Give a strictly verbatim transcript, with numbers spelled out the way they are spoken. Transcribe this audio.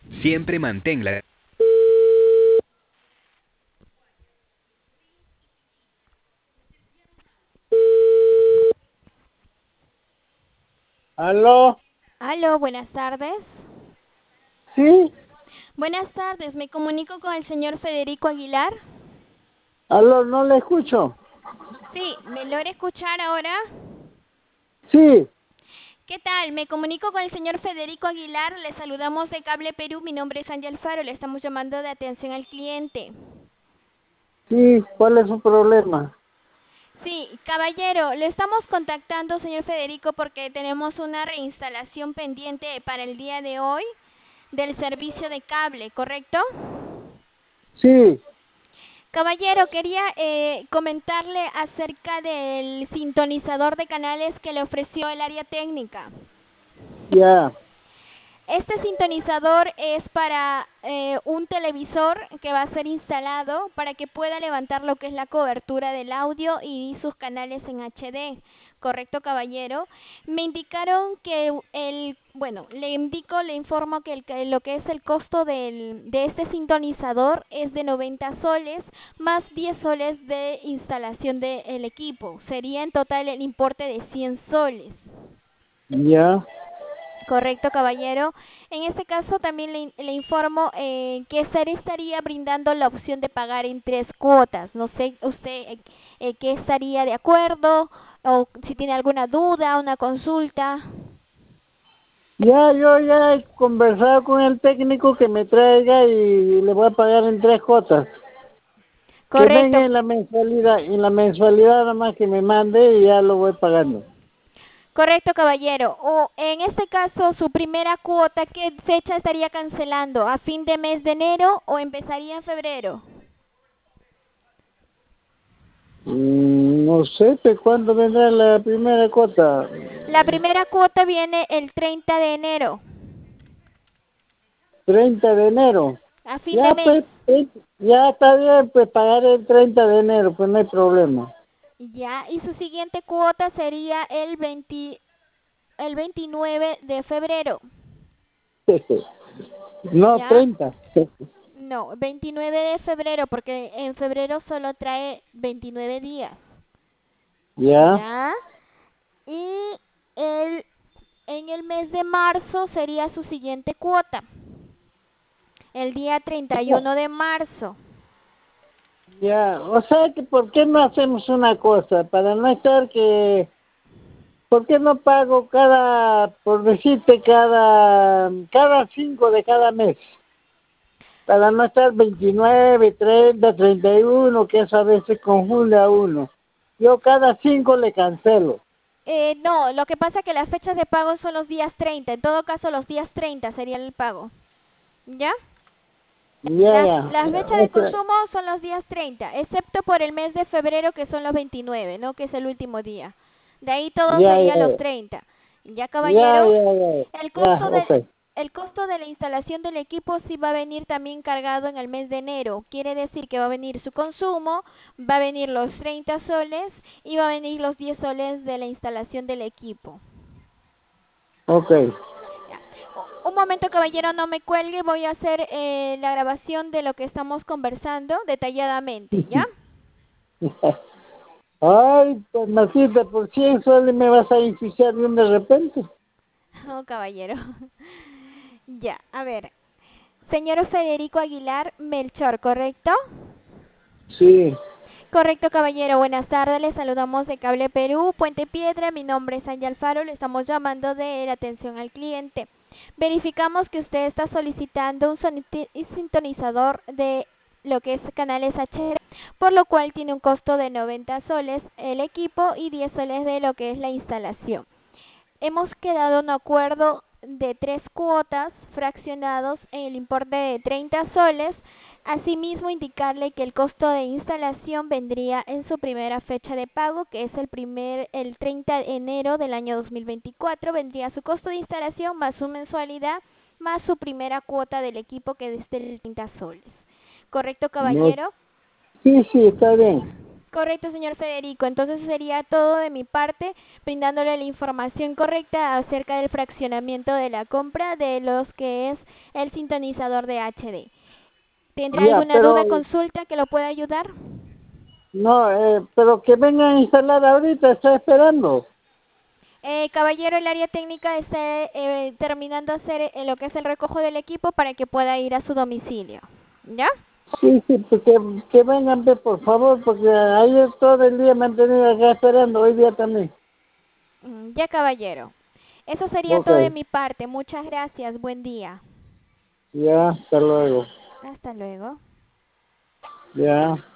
Siempre manténla. ¿Aló? Aló, buenas tardes. ¿Sí? Buenas tardes, me comunico con el señor Federico Aguilar. ¿Aló? No le escucho. Sí, ¿me logra escuchar ahora? Sí. ¿Qué tal? Me comunico con el señor Federico Aguilar. Le saludamos de Cable Perú. Mi nombre es Ángel Alfaro. Le estamos llamando de atención al cliente. Sí, ¿cuál es su problema? Sí, caballero, le estamos contactando, señor Federico, porque tenemos una reinstalación pendiente para el día de hoy del servicio de cable, ¿correcto? Sí, Caballero, quería eh, comentarle acerca del sintonizador de canales que le ofreció el área técnica. ya, Este sintonizador es para eh, un televisor que va a ser instalado para que pueda levantar lo que es la cobertura del audio y sus canales en H D. ¿Correcto, caballero? Me indicaron que el, bueno, le indico, le informo que, el, que lo que es el costo del, de este sintonizador es de noventa soles más diez soles de instalación del equipo. Sería en total el importe de cien soles. ya. Correcto, caballero. En este caso también le, le informo eh, que SER estaría brindando la opción de pagar en tres cuotas. No sé usted eh, eh, qué estaría de acuerdo o si tiene alguna duda, una consulta. Ya, yo ya he conversado con el técnico que me traiga y le voy a pagar en tres cuotas. Que Correcto, venga en la mensualidad, en la mensualidad nada más que me mande y ya lo voy pagando. correcto, caballero. O en este caso, su primera cuota, ¿qué fecha estaría cancelando? ¿A fin de mes de enero o empezaría en febrero? Mm, no sé, ¿de cuándo vendrá la primera cuota? La primera cuota viene el treinta de enero, Treinta de enero. a fin de Ya, mes. pues, eh, ya está bien, pues pagaré el treinta de enero, pues no hay problema. Ya, y su siguiente cuota sería el veinte, el veintinueve de febrero. No, Ya, treinta. no, veintinueve de febrero, porque en febrero solo trae veintinueve días. Ya, Ya, y el, en el mes de marzo sería su siguiente cuota, el día treinta y uno de marzo. ya. O sea que, ¿por qué no hacemos una cosa? Para no estar que, ¿por qué no pago cada, por decirte, cada, cada cinco de cada mes? Para no estar veintinueve, treinta, treinta y uno, que eso a veces confunde a uno. Yo cada cinco le cancelo. Eh, no, lo que pasa es que las fechas de pago son los días treinta. En todo caso, los días treinta sería el pago. ¿Ya? Ya, Las, ya. las fechas O de sea, consumo son los días treinta, excepto por el mes de febrero que son los veintinueve, ¿no? Que es el último día. De ahí todo ya, sería los ya, treinta. Ya, ya, caballero, ya, ya. el Ya, costo de ok. el costo de la instalación del equipo sí va a venir también cargado en el mes de enero. Quiere decir que va a venir su consumo, va a venir los treinta soles y va a venir los diez soles de la instalación del equipo. Ok. Ya. Un momento, caballero, no me cuelgue, voy a hacer eh, la grabación de lo que estamos conversando detalladamente, ¿ya? Ay, pues Martita, por cien soles me vas a inficiar de un de repente. Oh, caballero. Ya, a ver. Señor Federico Aguilar Melchor, ¿correcto? Sí. Correcto, caballero. Buenas tardes. Le saludamos de Cable Perú, Puente Piedra. Mi nombre es Ángel Alfaro. Le estamos llamando de la atención al cliente. Verificamos que usted está solicitando un soniti- sintonizador de lo que es canales H D, por lo cual tiene un costo de noventa soles el equipo y diez soles de lo que es la instalación. Hemos quedado en acuerdo de tres cuotas fraccionados en el importe de treinta soles. Asimismo, indicarle que el costo de instalación vendría en su primera fecha de pago, que es el primer el treinta de enero del año dos mil veinticuatro. Vendría su costo de instalación más su mensualidad más su primera cuota del equipo, que es de treinta soles. ¿Correcto, No, caballero? sí, sí, está bien. Correcto, señor Federico. Entonces sería todo de mi parte, brindándole la información correcta acerca del fraccionamiento de la compra de los que es el sintonizador de H D. ¿Tendrá Ya, alguna pero duda, consulta que lo pueda ayudar? no, eh, pero que vengan a instalar ahorita, estoy esperando. Eh, caballero, el área técnica está eh, terminando de hacer eh, lo que es el recojo del equipo para que pueda ir a su domicilio. ¿Ya? Sí, sí, pues que, que vengan, ve, por favor, porque ayer todo el día me han tenido acá esperando, hoy día también. Mm, ya, caballero. Eso sería Ok, todo de mi parte. Muchas gracias. Buen día. ya, hasta luego. Hasta luego. Ya.